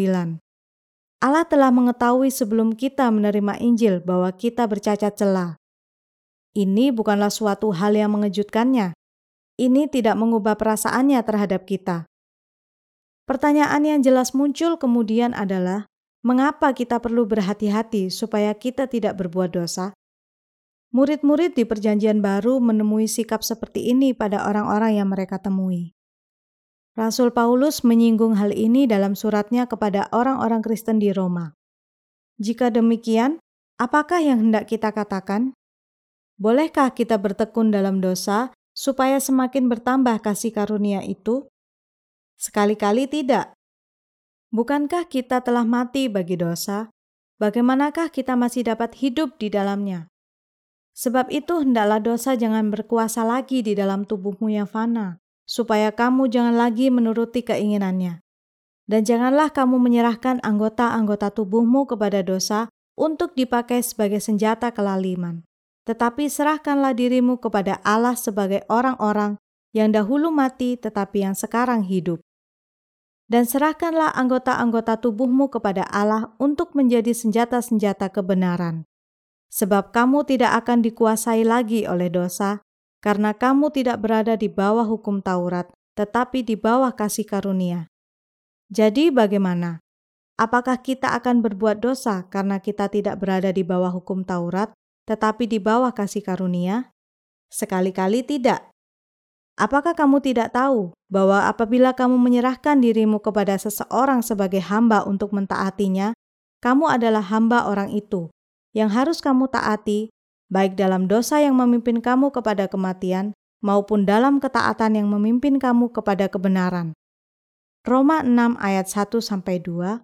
Allah telah mengetahui sebelum kita menerima Injil bahwa kita bercacat celah. Ini bukanlah suatu hal yang mengejutkannya. Ini tidak mengubah perasaannya terhadap kita. Pertanyaan yang jelas muncul kemudian adalah, mengapa kita perlu berhati-hati supaya kita tidak berbuat dosa? Murid-murid di Perjanjian Baru menemui sikap seperti ini pada orang-orang yang mereka temui. Rasul Paulus menyinggung hal ini dalam suratnya kepada orang-orang Kristen di Roma. Jika demikian, apakah yang hendak kita katakan? Bolehkah kita bertekun dalam dosa supaya semakin bertambah kasih karunia itu? Sekali-kali tidak. Bukankah kita telah mati bagi dosa? Bagaimanakah kita masih dapat hidup di dalamnya? Sebab itu hendaklah dosa jangan berkuasa lagi di dalam tubuhmu yang fana, supaya kamu jangan lagi menuruti keinginannya. Dan janganlah kamu menyerahkan anggota-anggota tubuhmu kepada dosa untuk dipakai sebagai senjata kelaliman. Tetapi serahkanlah dirimu kepada Allah sebagai orang-orang yang dahulu mati tetapi yang sekarang hidup. Dan serahkanlah anggota-anggota tubuhmu kepada Allah untuk menjadi senjata-senjata kebenaran. Sebab kamu tidak akan dikuasai lagi oleh dosa, karena kamu tidak berada di bawah hukum Taurat, tetapi di bawah kasih karunia. Jadi bagaimana? Apakah kita akan berbuat dosa karena kita tidak berada di bawah hukum Taurat, tetapi di bawah kasih karunia? Sekali-kali tidak. Apakah kamu tidak tahu bahwa apabila kamu menyerahkan dirimu kepada seseorang sebagai hamba untuk mentaatinya, kamu adalah hamba orang itu, yang harus kamu taati, baik dalam dosa yang memimpin kamu kepada kematian, maupun dalam ketaatan yang memimpin kamu kepada kebenaran. Roma 6 ayat 1-2,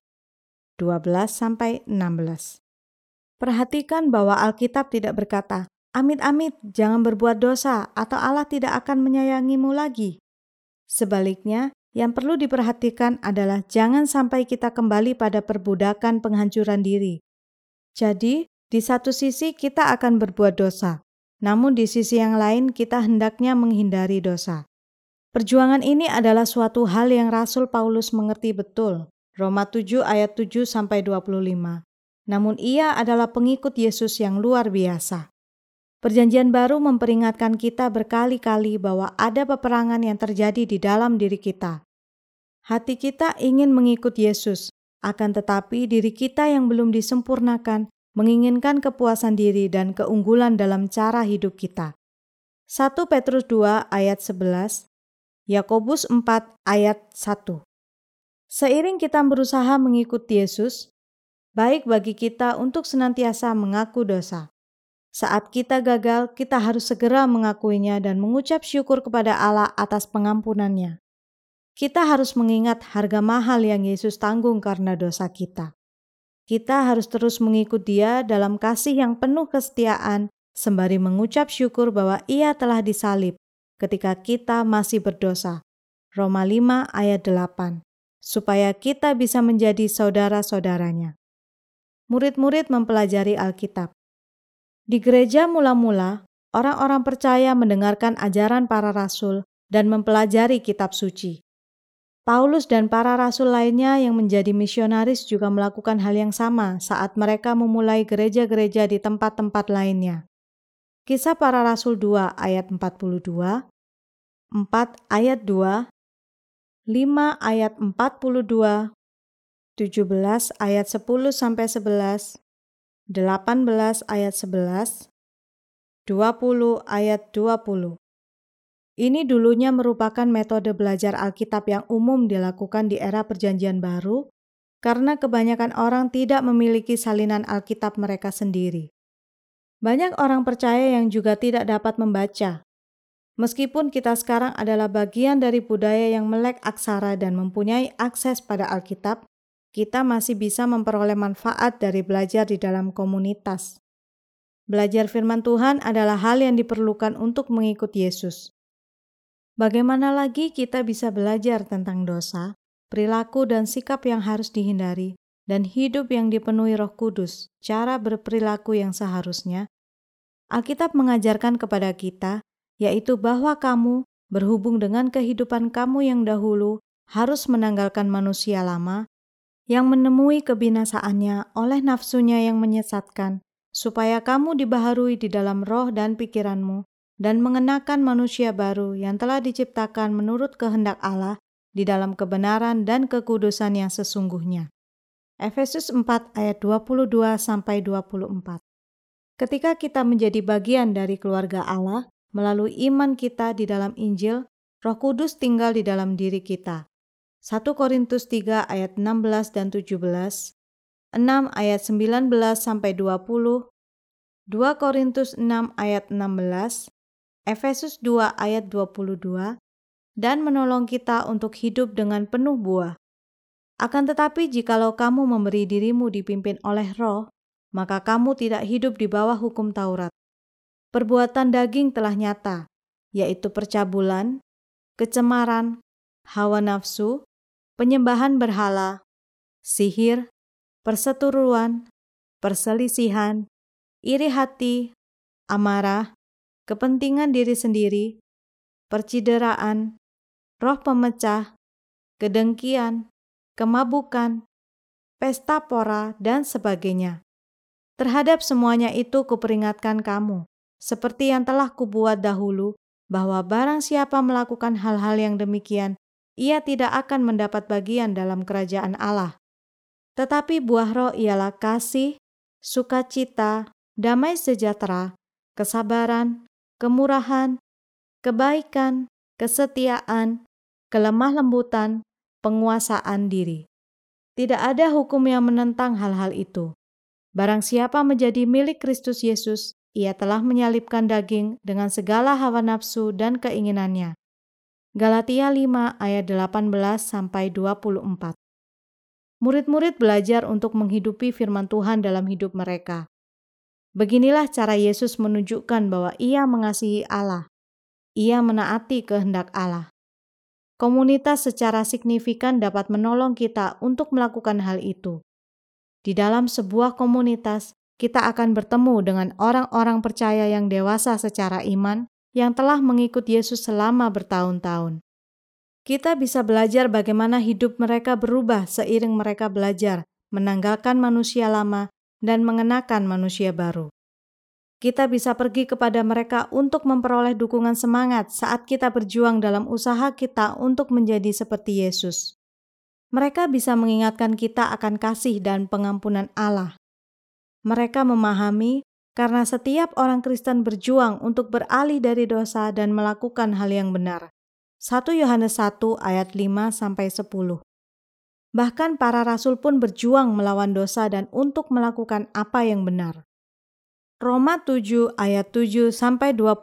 12-16. Perhatikan bahwa Alkitab tidak berkata, "Amit-amit, jangan berbuat dosa, atau Allah tidak akan menyayangimu lagi." Sebaliknya, yang perlu diperhatikan adalah jangan sampai kita kembali pada perbudakan penghancuran diri. Jadi, di satu sisi kita akan berbuat dosa, namun di sisi yang lain kita hendaknya menghindari dosa. Perjuangan ini adalah suatu hal yang Rasul Paulus mengerti betul. Roma 7 ayat 7-25. Namun ia adalah pengikut Yesus yang luar biasa. Perjanjian Baru memperingatkan kita berkali-kali bahwa ada peperangan yang terjadi di dalam diri kita. Hati kita ingin mengikut Yesus, akan tetapi diri kita yang belum disempurnakan menginginkan kepuasan diri dan keunggulan dalam cara hidup kita. 1 Petrus 2 ayat 11, Yakobus 4 ayat 1. Seiring kita berusaha mengikuti Yesus, baik bagi kita untuk senantiasa mengaku dosa. Saat kita gagal, kita harus segera mengakuinya dan mengucap syukur kepada Allah atas pengampunannya. Kita harus mengingat harga mahal yang Yesus tanggung karena dosa kita. Kita harus terus mengikut Dia dalam kasih yang penuh kesetiaan, sembari mengucap syukur bahwa Ia telah disalib ketika kita masih berdosa. Roma 5 ayat 8. Supaya kita bisa menjadi saudara-saudaranya. Murid-murid mempelajari Alkitab. Di gereja mula-mula, orang-orang percaya mendengarkan ajaran para rasul dan mempelajari kitab suci. Paulus dan para rasul lainnya yang menjadi misionaris juga melakukan hal yang sama saat mereka memulai gereja-gereja di tempat-tempat lainnya. Kisah para Rasul 2 ayat 42, 4 ayat 2, 5 ayat 42, 17 ayat 10-11, 18 ayat 11, 20 ayat 20. Ini dulunya merupakan metode belajar Alkitab yang umum dilakukan di era Perjanjian Baru karena kebanyakan orang tidak memiliki salinan Alkitab mereka sendiri. Banyak orang percaya yang juga tidak dapat membaca. Meskipun kita sekarang adalah bagian dari budaya yang melek aksara dan mempunyai akses pada Alkitab, kita masih bisa memperoleh manfaat dari belajar di dalam komunitas. Belajar firman Tuhan adalah hal yang diperlukan untuk mengikut Yesus. Bagaimana lagi kita bisa belajar tentang dosa, perilaku dan sikap yang harus dihindari, dan hidup yang dipenuhi Roh Kudus, cara berperilaku yang seharusnya? Alkitab mengajarkan kepada kita, yaitu bahwa kamu, berhubung dengan kehidupan kamu yang dahulu, harus menanggalkan manusia lama, yang menemui kebinasaannya oleh nafsunya yang menyesatkan, supaya kamu dibaharui di dalam roh dan pikiranmu, dan mengenakan manusia baru yang telah diciptakan menurut kehendak Allah di dalam kebenaran dan kekudusan yang sesungguhnya. Efesus 4 ayat 22-24. Ketika kita menjadi bagian dari keluarga Allah, melalui iman kita di dalam Injil, Roh Kudus tinggal di dalam diri kita. 1 Korintus 3 ayat 16 dan 17, 6 ayat 19-20, 2 Korintus 6 ayat 16, Efesus 2 ayat 22, dan menolong kita untuk hidup dengan penuh buah. Akan tetapi jikalau kamu memberi dirimu dipimpin oleh Roh, maka kamu tidak hidup di bawah hukum Taurat. Perbuatan daging telah nyata, yaitu percabulan, kecemaran, hawa nafsu, penyembahan berhala, sihir, perseteruan, perselisihan, iri hati, amarah, kepentingan diri sendiri, percideraan, roh pemecah, kedengkian, kemabukan, pesta pora, dan sebagainya. Terhadap semuanya itu kuperingatkan kamu, seperti yang telah kubuat dahulu, bahwa barang siapa melakukan hal-hal yang demikian, ia tidak akan mendapat bagian dalam kerajaan Allah. Tetapi buah roh ialah kasih, sukacita, damai sejahtera, kesabaran, kemurahan, kebaikan, kesetiaan, kelemah lembutan, penguasaan diri. Tidak ada hukum yang menentang hal-hal itu. Barang siapa menjadi milik Kristus Yesus, ia telah menyalibkan daging dengan segala hawa nafsu dan keinginannya. Galatia 5 ayat 18-24. Murid-murid belajar untuk menghidupi firman Tuhan dalam hidup mereka. Beginilah cara Yesus menunjukkan bahwa ia mengasihi Allah. Ia menaati kehendak Allah. Komunitas secara signifikan dapat menolong kita untuk melakukan hal itu. Di dalam sebuah komunitas, kita akan bertemu dengan orang-orang percaya yang dewasa secara iman yang telah mengikut Yesus selama bertahun-tahun. Kita bisa belajar bagaimana hidup mereka berubah seiring mereka belajar menanggalkan manusia lama dan mengenakan manusia baru. Kita bisa pergi kepada mereka untuk memperoleh dukungan semangat saat kita berjuang dalam usaha kita untuk menjadi seperti Yesus. Mereka bisa mengingatkan kita akan kasih dan pengampunan Allah. Mereka memahami karena setiap orang Kristen berjuang untuk beralih dari dosa dan melakukan hal yang benar. 1 Yohanes 1 ayat 5-10. Bahkan para rasul pun berjuang melawan dosa dan untuk melakukan apa yang benar. Roma 7 ayat 7-25,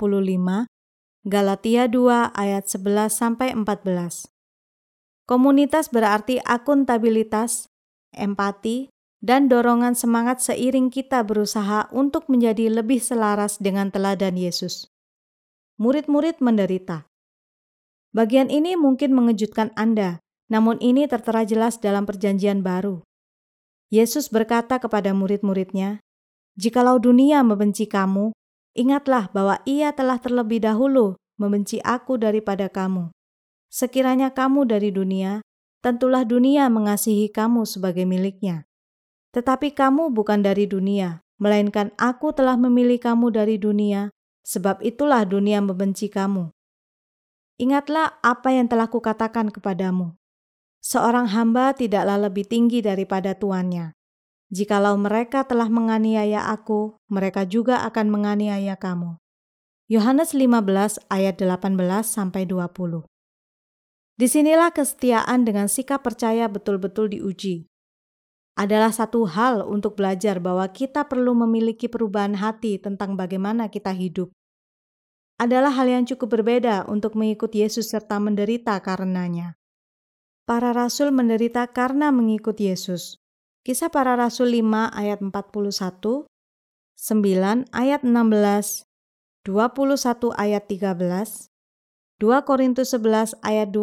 Galatia 2 ayat 11-14. Komunitas berarti akuntabilitas, empati, dan dorongan semangat seiring kita berusaha untuk menjadi lebih selaras dengan teladan Yesus. Murid-murid menderita. Bagian ini mungkin mengejutkan Anda, namun ini tertera jelas dalam Perjanjian Baru. Yesus berkata kepada murid-muridnya, "Jikalau dunia membenci kamu, ingatlah bahwa ia telah terlebih dahulu membenci aku daripada kamu. Sekiranya kamu dari dunia, tentulah dunia mengasihi kamu sebagai miliknya. Tetapi kamu bukan dari dunia, melainkan aku telah memilih kamu dari dunia, sebab itulah dunia membenci kamu. Ingatlah apa yang telah kukatakan kepadamu. Seorang hamba tidaklah lebih tinggi daripada tuannya. Jikalau mereka telah menganiaya aku, mereka juga akan menganiaya kamu." Yohanes 15 ayat 18-20. Disinilah kesetiaan dengan sikap percaya betul-betul diuji. Adalah satu hal untuk belajar bahwa kita perlu memiliki perubahan hati tentang bagaimana kita hidup. Adalah hal yang cukup berbeda untuk mengikut Yesus serta menderita karenanya. Para rasul menderita karena mengikut Yesus. Kisah Para Rasul 5 ayat 41, 9 ayat 16, 21 ayat 13, 2 Korintus 11 ayat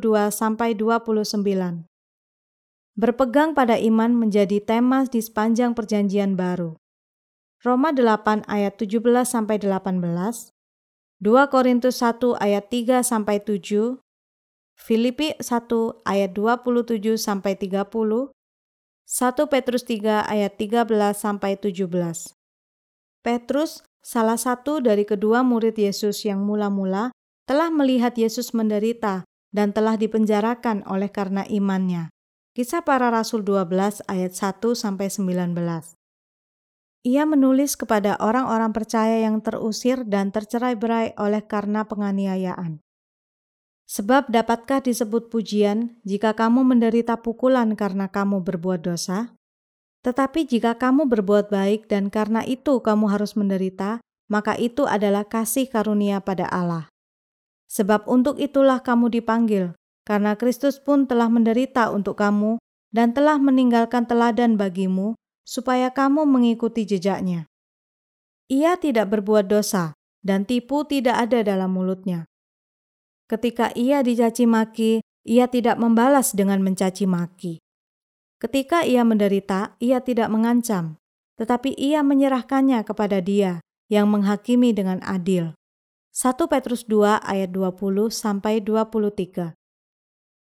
22-29. Berpegang pada iman menjadi tema di sepanjang Perjanjian Baru. Roma 8 ayat 17-18, 2 Korintus 1 ayat 3-7, Filipi 1 ayat 27-30, 1 Petrus 3 ayat 13-17. Petrus, salah satu dari kedua murid Yesus yang mula-mula, telah melihat Yesus menderita dan telah dipenjarakan oleh karena imannya. Kisah Para Rasul 12 ayat 1-19. Ia menulis kepada orang-orang percaya yang terusir dan tercerai-berai oleh karena penganiayaan. Sebab dapatkah disebut pujian jika kamu menderita pukulan karena kamu berbuat dosa? Tetapi jika kamu berbuat baik dan karena itu kamu harus menderita, maka itu adalah kasih karunia pada Allah. Sebab untuk itulah kamu dipanggil, karena Kristus pun telah menderita untuk kamu dan telah meninggalkan teladan bagimu, supaya kamu mengikuti jejaknya. Ia tidak berbuat dosa, dan tipu tidak ada dalam mulutnya. Ketika ia dicaci maki, ia tidak membalas dengan mencaci maki. Ketika ia menderita, ia tidak mengancam, tetapi ia menyerahkannya kepada Dia yang menghakimi dengan adil. 1 Petrus 2 ayat 20-23.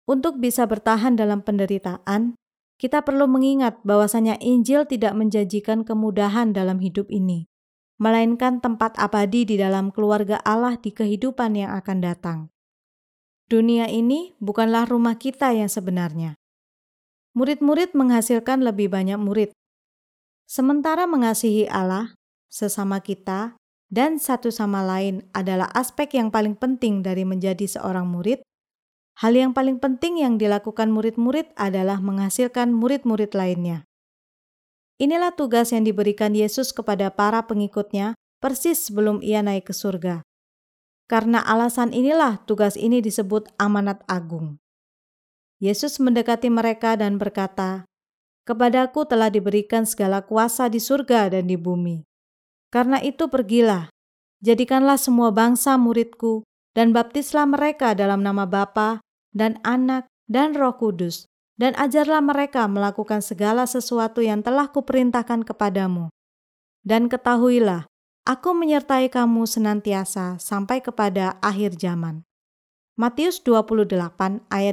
Untuk bisa bertahan dalam penderitaan, kita perlu mengingat bahwasanya Injil tidak menjanjikan kemudahan dalam hidup ini, melainkan tempat abadi di dalam keluarga Allah di kehidupan yang akan datang. Dunia ini bukanlah rumah kita yang sebenarnya. Murid-murid menghasilkan lebih banyak murid. Sementara mengasihi Allah, sesama kita, dan satu sama lain adalah aspek yang paling penting dari menjadi seorang murid. Hal yang paling penting yang dilakukan murid-murid adalah menghasilkan murid-murid lainnya. Inilah tugas yang diberikan Yesus kepada para pengikutnya persis sebelum ia naik ke surga. Karena alasan inilah tugas ini disebut amanat agung. Yesus mendekati mereka dan berkata, "Kepadaku telah diberikan segala kuasa di surga dan di bumi. Karena itu pergilah, jadikanlah semua bangsa muridku, dan baptislah mereka dalam nama Bapa dan Anak dan Roh Kudus, dan ajarlah mereka melakukan segala sesuatu yang telah kuperintahkan kepadamu. Dan ketahuilah, aku menyertai kamu senantiasa sampai kepada akhir zaman." Matius 28 ayat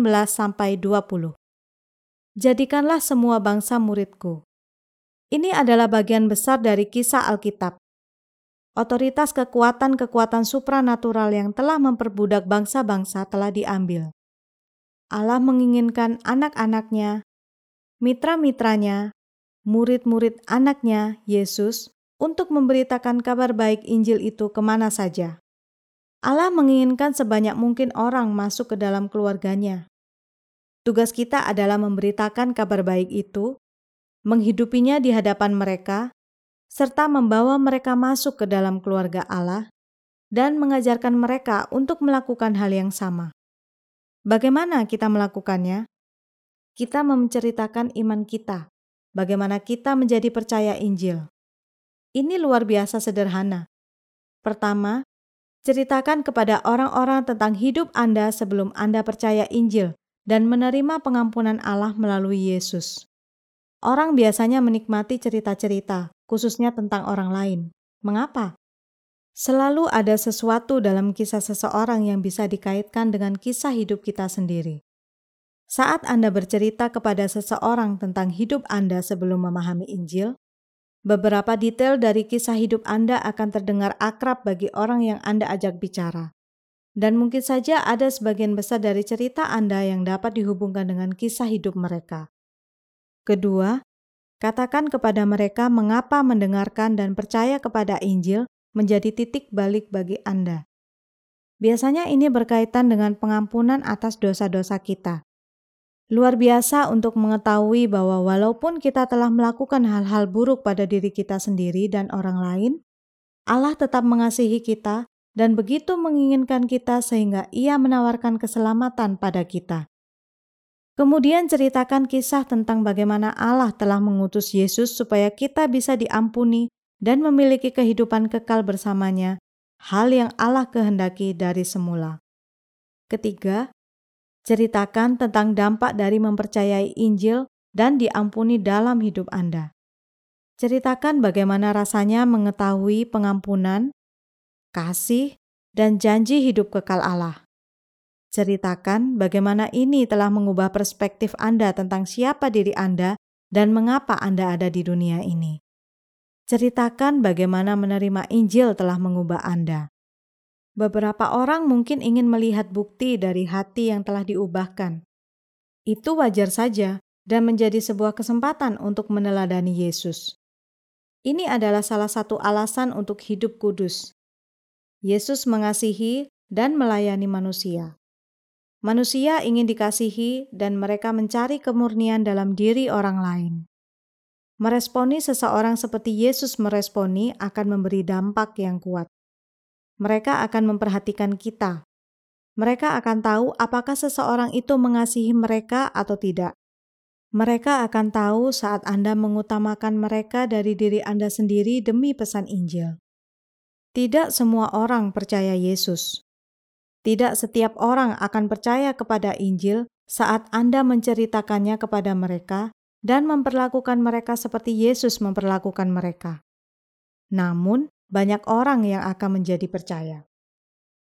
18-20. Jadikanlah semua bangsa muridku. Ini adalah bagian besar dari kisah Alkitab. Otoritas kekuatan-kekuatan supranatural yang telah memperbudak bangsa-bangsa telah diambil. Allah menginginkan anak-anaknya, mitra-mitranya, murid-murid anaknya, Yesus, untuk memberitakan kabar baik Injil itu kemana saja. Allah menginginkan sebanyak mungkin orang masuk ke dalam keluarganya. Tugas kita adalah memberitakan kabar baik itu, menghidupinya di hadapan mereka, serta membawa mereka masuk ke dalam keluarga Allah dan mengajarkan mereka untuk melakukan hal yang sama. Bagaimana kita melakukannya? Kita menceritakan iman kita, bagaimana kita menjadi percaya Injil. Ini luar biasa sederhana. Pertama, ceritakan kepada orang-orang tentang hidup Anda sebelum Anda percaya Injil dan menerima pengampunan Allah melalui Yesus. Orang biasanya menikmati cerita-cerita, khususnya tentang orang lain. Mengapa? Selalu ada sesuatu dalam kisah seseorang yang bisa dikaitkan dengan kisah hidup kita sendiri. Saat Anda bercerita kepada seseorang tentang hidup Anda sebelum memahami Injil, beberapa detail dari kisah hidup Anda akan terdengar akrab bagi orang yang Anda ajak bicara. Dan mungkin saja ada sebagian besar dari cerita Anda yang dapat dihubungkan dengan kisah hidup mereka. Kedua, katakan kepada mereka mengapa mendengarkan dan percaya kepada Injil menjadi titik balik bagi Anda. Biasanya ini berkaitan dengan pengampunan atas dosa-dosa kita. Luar biasa untuk mengetahui bahwa walaupun kita telah melakukan hal-hal buruk pada diri kita sendiri dan orang lain, Allah tetap mengasihi kita dan begitu menginginkan kita sehingga Ia menawarkan keselamatan pada kita. Kemudian ceritakan kisah tentang bagaimana Allah telah mengutus Yesus supaya kita bisa diampuni dan memiliki kehidupan kekal bersamanya, hal yang Allah kehendaki dari semula. Ketiga, ceritakan tentang dampak dari mempercayai Injil dan diampuni dalam hidup Anda. Ceritakan bagaimana rasanya mengetahui pengampunan, kasih, dan janji hidup kekal Allah. Ceritakan bagaimana ini telah mengubah perspektif Anda tentang siapa diri Anda dan mengapa Anda ada di dunia ini. Ceritakan bagaimana menerima Injil telah mengubah Anda. Beberapa orang mungkin ingin melihat bukti dari hati yang telah diubahkan. Itu wajar saja dan menjadi sebuah kesempatan untuk meneladani Yesus. Ini adalah salah satu alasan untuk hidup kudus. Yesus mengasihi dan melayani manusia. Manusia ingin dikasihi dan mereka mencari kemurnian dalam diri orang lain. Meresponi seseorang seperti Yesus meresponi akan memberi dampak yang kuat. Mereka akan memperhatikan kita. Mereka akan tahu apakah seseorang itu mengasihi mereka atau tidak. Mereka akan tahu saat Anda mengutamakan mereka dari diri Anda sendiri demi pesan Injil. Tidak semua orang percaya Yesus. Tidak setiap orang akan percaya kepada Injil saat Anda menceritakannya kepada mereka dan memperlakukan mereka seperti Yesus memperlakukan mereka. Namun, banyak orang yang akan menjadi percaya.